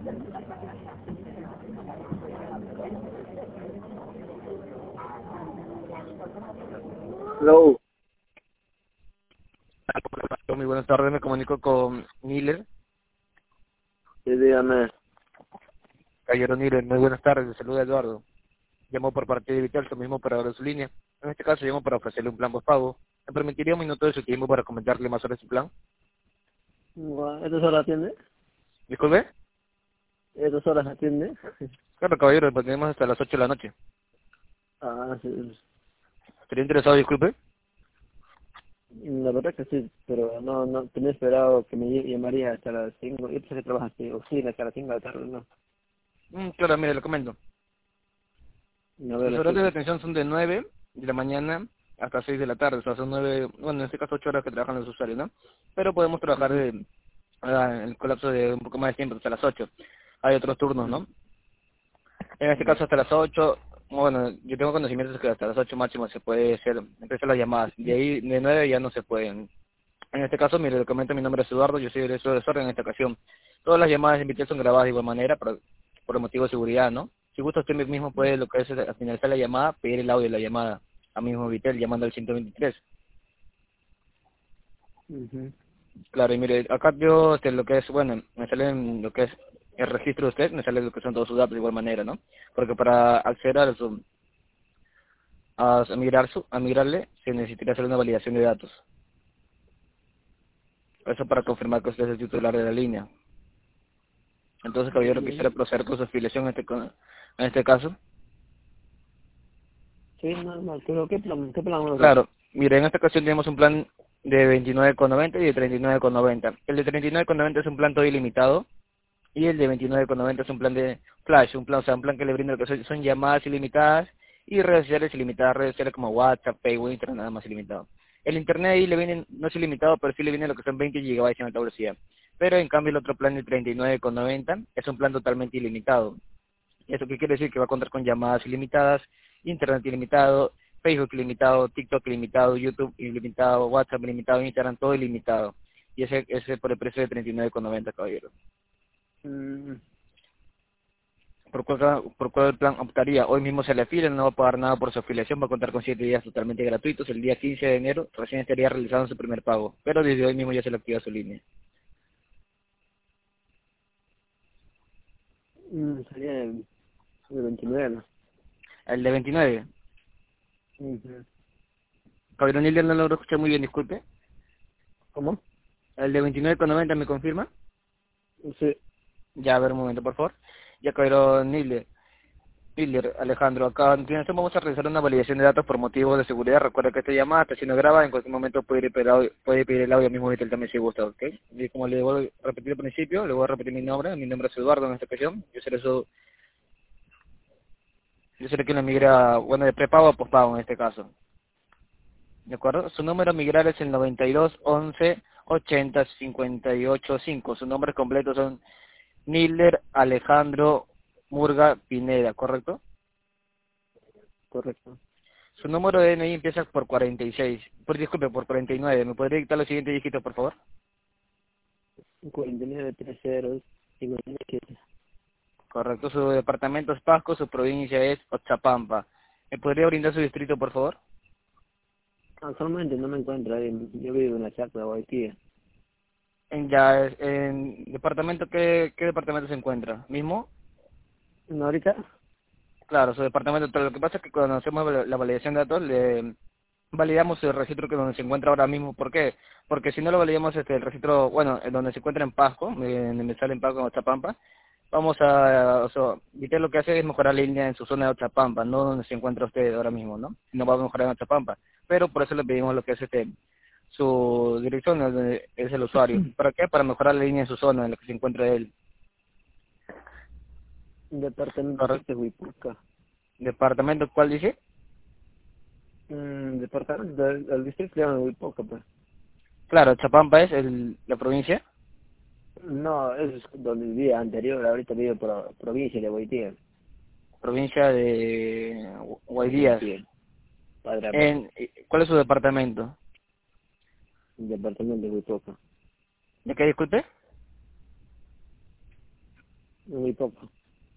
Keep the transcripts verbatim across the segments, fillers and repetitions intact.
Hello. Muy buenas tardes, me comunico con Miller. Sí, dígame. Caballero Miller, muy buenas tardes, le saluda Eduardo. Llamo por parte de Vital, su mismo operador de su línea. En este caso llamo para ofrecerle un plan postpago. ¿Me permitiría un minuto de su tiempo para comentarle más sobre su plan? Bueno, ¿estas horas atiende? Disculpe. ¿Estas horas atiende? Claro, caballero, pues tenemos hasta las ocho de la noche. Ah, sí. ¿Estaría interesado, disculpe? La verdad que sí, pero no, no tenía esperado que me ll- llamaría hasta las cinco. Yo pensé que trabajas en oficina hasta las cinco de la tarde, ¿no? Mm, claro, mire, le comento. No veo Los la horarios de escucho. atención son de nueve de la mañana hasta seis de la tarde. O sea, son nueve, bueno, en este caso ocho horas que trabajan los usuarios, ¿no? Pero podemos trabajar Ujú, de, ah, el colapso de un poco más de tiempo, hasta las ocho. Hay otros turnos, ujú, ¿no? En este ya. caso hasta las ocho, bueno, yo tengo conocimientos que hasta las ocho máximo se puede hacer, empezar las llamadas. De ahí, de nueve ya no se pueden. En este caso, mire, le comento, mi nombre es Eduardo, yo soy el director de desorden en esta ocasión. Todas las llamadas de invitación son grabadas de igual manera, por, por motivo de seguridad, ¿no? Si gusta, usted mismo puede, lo que es, al finalizar la llamada, pedir el audio de la llamada a mi mismo Vitel, llamando al ciento veintitrés. Ujú. Claro, y mire, acá yo, este, lo que es, bueno, me sale en lo que es el registro de usted, me sale lo que son todos sus datos de igual manera, ¿no? Porque para acceder a su, a, a migrar su, a migrarle, se necesitaría hacer una validación de datos. Eso para confirmar que usted es el titular de la línea. Entonces, caballero, Bien. quisiera proceder con su afiliación en este, co- en este caso. Sí, normal, pero ¿qué plan, qué plan me ofrece? Claro, mire, en esta ocasión tenemos un plan de veintinueve con noventa y de treinta y nueve con noventa. El de treinta y nueve con noventa es un plan todo ilimitado y el de veintinueve con noventa es un plan de flash, un plan, o sea, un plan que le brinda lo que son, son llamadas ilimitadas y redes sociales ilimitadas, redes sociales como WhatsApp, Facebook, Internet, nada más ilimitado. El Internet ahí le viene, no es ilimitado, pero sí le viene lo que son veinte gigabytes en alta velocidad. Pero en cambio el otro plan de treinta y nueve con noventa es un plan totalmente ilimitado. ¿Eso qué quiere decir? Que va a contar con llamadas ilimitadas, Internet ilimitado, Facebook ilimitado, TikTok ilimitado, YouTube ilimitado, WhatsApp ilimitado, Instagram, todo ilimitado. Y ese ese por el precio de treinta y nueve con noventa, caballero. Mm, ¿Por cuál, por cuál plan optaría? Hoy mismo se le afila, no va a pagar nada por su afiliación, va a contar con siete días totalmente gratuitos. El día quince de enero recién estaría realizando su primer pago, pero desde hoy mismo ya se le activa su línea. mm, sería el, el veintinueve, ¿no? El de veintinueve, Ujú. caballero Nilder, no logro escuchar muy bien, disculpe. ¿Cómo? El de veintinueve con noventa, ¿me confirma? Sí. Ya, a ver un momento, por favor. Ya, caballero Nilder. Miller, Alejandro, acá a continuación vamos a realizar una validación de datos por motivos de seguridad. Recuerda que esta llamada está siendo grabada, en cualquier momento puede ir pedir, audio- puede pedir el audio mismo y también si gusta, ¿ok? Y como le voy a repetir al principio, le voy a repetir mi nombre, mi nombre es Eduardo en esta ocasión, yo seré su, yo seré quien le migra, bueno, de prepago a pospago en este caso, ¿de acuerdo? Su número a migrar es el noventa y dos once ochenta cincuenta y ocho cinco, sus nombres completos son Miller Alejandro Murga Pineda, ¿correcto? Correcto. Su número de D N I empieza por cuarenta y seis. Por, disculpe, por cuarenta y nueve. ¿Me podría dictar los siguientes dígitos, por favor? cuarenta y nueve, tres ceros, cincuenta y siete. Correcto. Su departamento es Pasco, su provincia es Otzapampa. ¿Me podría brindar su distrito, por favor? Actualmente no me encuentro ahí, yo vivo en la Chacra, Guaitía. En, ya, es- en departamento, ¿qué, ¿qué departamento se encuentra? ¿Mismo? ¿No ahorita? Claro, su departamento. Pero lo que pasa es que cuando hacemos la la validación de datos, le validamos el registro que donde se encuentra ahora mismo. ¿Por qué? Porque si no lo validamos este, el registro, bueno, en donde se encuentra en Pasco, en donde sale en Pasco, en Otzapampa, vamos a, o sea, Vitel lo que hace es mejorar la línea en su zona de Otzapampa, no donde se encuentra usted ahora mismo, ¿no? No va a mejorar en Otzapampa. Pero por eso le pedimos lo que es este, su dirección, donde es el usuario. ¿Para qué? Para mejorar la línea en su zona, en la que se encuentra él. Departamento Correcto. siete, Huipuca. ¿Departamento cuál dice? Mm, departamento del, del distrito se llama Huipuca, pues. Claro, Otzapampa es el, la provincia. No, eso es donde vivía anterior, ahorita vivo por provincia de Guaitía. Provincia de Guaidías. Guaitía, Padre Abraham, En, ¿Cuál es su departamento? departamento de Huipuca. ¿De qué disculpe? Muy poco.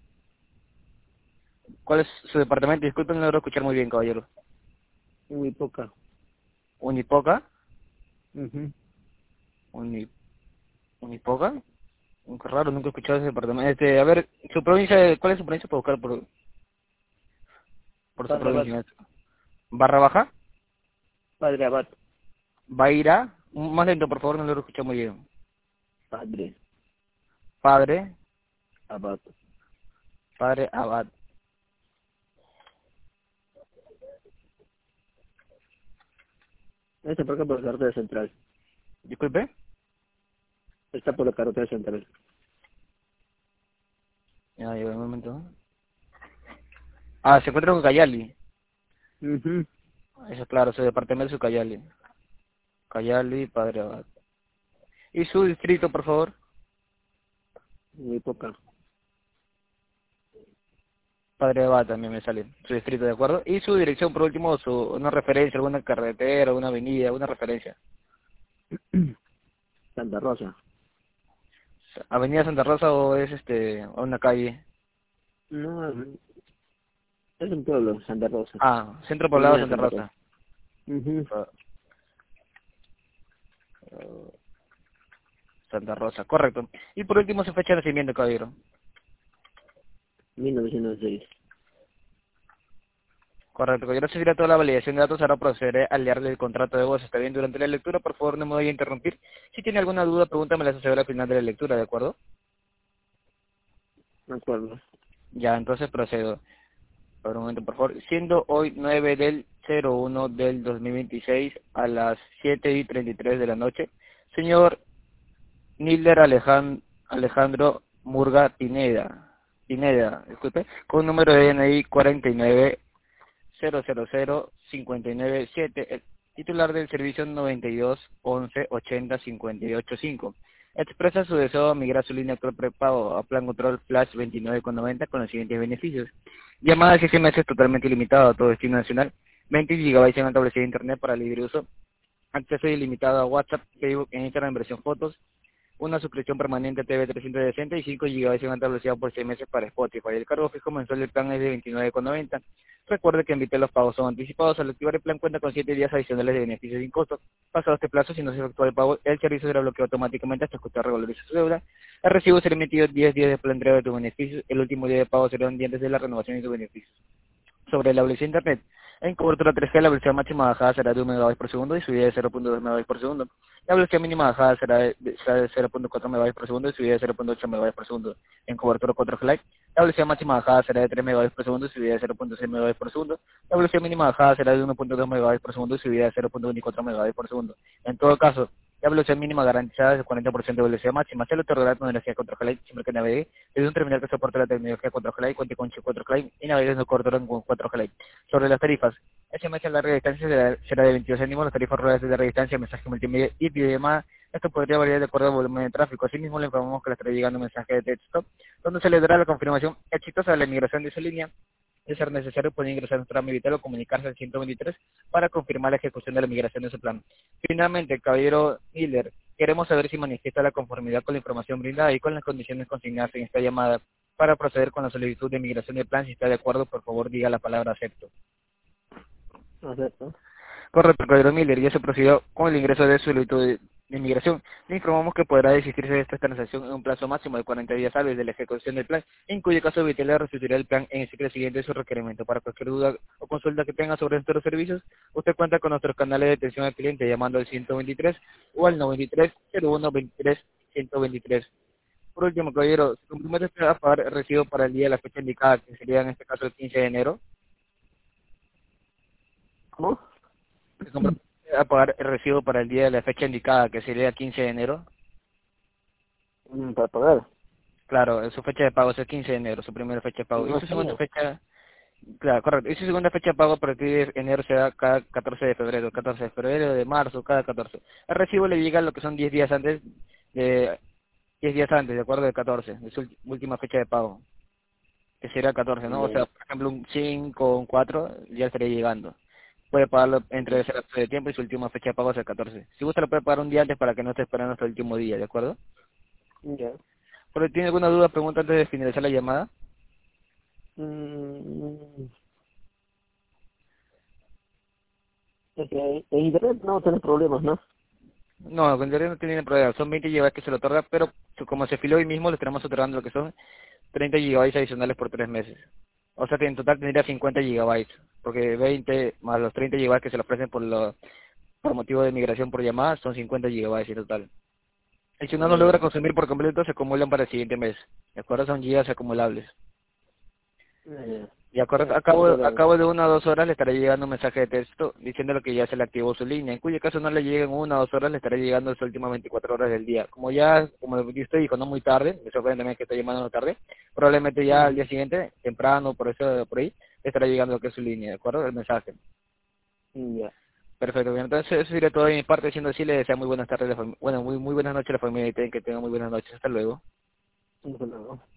¿Cuál es su departamento? Disculpen, no logro escuchar muy bien, caballero. Muy poca. ¿Unipoca? mhm Uni, ¿Unipoca? Qué raro, nunca he escuchado ese departamento. Este, a ver, su provincia, ¿cuál es su provincia para buscar por, por su Padre Abad. provincia? ¿Barra Baja? Padre Abad. ¿Baira? Más lento, por favor, no lo escucho muy bien. Padre Padre, Abad. Padre Abad. Está por acá por la carretera central. Disculpe. Está por la carretera central. Ya, llegó un momento. Ah, se encuentra con Cayali. mhm Eso es claro, su departamento es Cayali. Cayali, Padre Abad. ¿Y su distrito, por favor? Muy poca. Padre Abad también me sale. Su distrito, ¿de acuerdo? Y su dirección, por último, su, una referencia, alguna carretera, una avenida, una referencia. Santa Rosa. ¿Avenida Santa Rosa o es este o una calle? No, es un pueblo, Santa Rosa. Ah, Centro Poblado de Avenida Santa Santa Rosa. Rosa. mhm Ah, ah, Santa Rosa, correcto. Y por último, su fecha de nacimiento, caballero. mil novecientos seis. Correcto, caballero. Si toda la validación de datos, ahora procederé a leerle el contrato de voz. Está bien, durante la lectura, por favor, no me vaya a interrumpir. Si tiene alguna duda, pregúntame la asesora al final de la lectura, ¿de acuerdo? Me acuerdo. Ya, entonces procedo. Por un momento, por favor. Siendo hoy nueve del cero uno del dos mil veintiséis a las siete y treinta y tres de la noche, señor Nilder Alejan- Alejandro Murga Pineda, Pineda, disculpe, con número de D N I cuarenta y nueve cero cero cero cincuenta y nueve siete, el titular del servicio noventa y dos once ochenta cincuenta y ocho cinco. Expresa su deseo de migrar su línea actual prepago a plan control flash veintinueve con noventa con los siguientes beneficios: llamada de seis meses totalmente ilimitado a todo destino nacional, veinte gigabytes en alta velocidad de internet para libre uso, acceso ilimitado a WhatsApp, Facebook e Instagram en versión fotos, una suscripción permanente a T V trescientos sesenta y cinco gigabytes en alta velocidad por seis meses para Spotify. El cargo fijo mensual del plan es de veintinueve con noventa. Recuerde que en Vitel los pagos son anticipados. Al activar el plan cuenta con siete días adicionales de beneficios sin costo. Pasado este plazo, si no se efectúa el pago, el servicio será bloqueado automáticamente hasta que usted regularice su deuda. El recibo será emitido diez días después de la entrega de tus beneficios. El último día de pago será un día antes de la renovación de tus beneficios. Sobre la velocidad de Internet. En cobertura tres G, la velocidad máxima bajada será de un megabyte por segundo y subida de cero punto dos megabytes por segundo. La velocidad mínima bajada será de, de- será de cero punto cuatro megabytes por segundo y subida de cero punto ocho megabytes por segundo. En cobertura cuatro G Lite, la velocidad máxima bajada será de tres megabytes por segundo y subida de cero punto seis megabytes por segundo. La velocidad mínima bajada será de uno punto dos megabytes por segundo y subida de cero punto veinticuatro megabytes por segundo. En todo caso, la velocidad mínima garantizada es el cuarenta por ciento de velocidad máxima. Se le otorgará tecnología cuatro G Lite siempre que navegue desde un terminal que soporte la tecnología cuatro G Lite, cuente con chip cuatro G Lite y navegue desde cobertura con cuatro G Lite. Sobre las tarifas, S M S a larga distancia será, será de veintidós céntimos, las tarifas rurales de larga distancia, mensaje multimedia y videollamada. Esto podría variar de acuerdo al volumen de tráfico. Asimismo, le informamos que le estará llegando un mensaje de texto donde se le dará la confirmación exitosa de la migración de su línea. De ser necesario, puede ingresar a nuestra Vital o comunicarse al ciento veintitrés para confirmar la ejecución de la migración de su plan. Finalmente, caballero Miller, queremos saber si manifiesta la conformidad con la información brindada y con las condiciones consignadas en esta llamada para proceder con la solicitud de migración de plan. Si está de acuerdo, por favor, diga la palabra acepto. Acepto. Correcto, caballero Miller, ya se procedió con el ingreso de su solicitud de, de inmigración. Le informamos que podrá desistirse de esta transacción en un plazo máximo de cuarenta días hábiles de la ejecución del plan, en cuyo caso Vitel le restituirá el plan en el ciclo siguiente de su requerimiento. Para cualquier duda o consulta que tenga sobre nuestros servicios, usted cuenta con nuestros canales de atención al cliente llamando al ciento veintitrés o al noventa y tres cero uno veintitrés ciento veintitrés. Por último, caballero, se compromete usted a pagar el recibo para el día de la fecha indicada, que sería en este caso el quince de enero. ¿Cómo? Se compromete a pagar el recibo para el día de la fecha indicada, que sería el quince de enero. Mm, Para pagar. Claro, su fecha de pago es el quince de enero, su primera fecha de pago. Y No su segunda sabía. fecha, claro, correcto. Y su segunda fecha de pago a partir de enero será cada catorce de febrero, catorce de febrero, de marzo, cada catorce. El recibo le llega lo que son diez días antes, de diez días antes, de acuerdo, de catorce, de su ulti- última fecha de pago, que será catorce, ¿no? O Ya. sea, por ejemplo, un cinco o un cuatro ya estaría llegando. Puede pagarlo entre ese lapso de tiempo y su última fecha de pago es el catorce. Si gusta lo puede pagar un día antes para que no esté esperando hasta el último día, ¿de acuerdo? Ya. ¿Pero tiene alguna duda, pregunta antes de finalizar la llamada? Mm, es que en internet no tenés problemas, ¿no? No, con internet no tiene ningún problema, son veinte gigabytes que se lo otorga, pero como se filó hoy mismo, le estaremos otorgando lo que son treinta gigabytes adicionales por tres meses. O sea que en total tendría cincuenta gigabytes, porque veinte más los treinta gigabytes que se le ofrecen por lo, por motivo de migración por llamada son cincuenta gigabytes en total. Y si uno no logra Ya, consumir por completo, se acumulan para el siguiente mes. ¿De acuerdo? Son gigas acumulables. ya, ya. De acuerdo, Ya, a no hay cabo, a problema. cabo de una o dos horas le estará llegando un mensaje de texto diciéndole que ya se le activó su línea. En cuyo caso no le llegue en una o dos horas, le estará llegando las últimas veinticuatro horas del día. Como ya, como usted dijo, no muy tarde, me sorprende también que está llamando tarde, probablemente ya al Ujú. día siguiente, temprano, por eso, por ahí, le estará llegando lo que es su línea, ¿de acuerdo? El mensaje. Ya, Perfecto, bien. Entonces eso sería todo de mi parte, siendo así, le deseo muy buenas tardes, a la fam- bueno, muy, muy buenas noches a la familia y que tenga muy buenas noches. Hasta luego. no hay problema.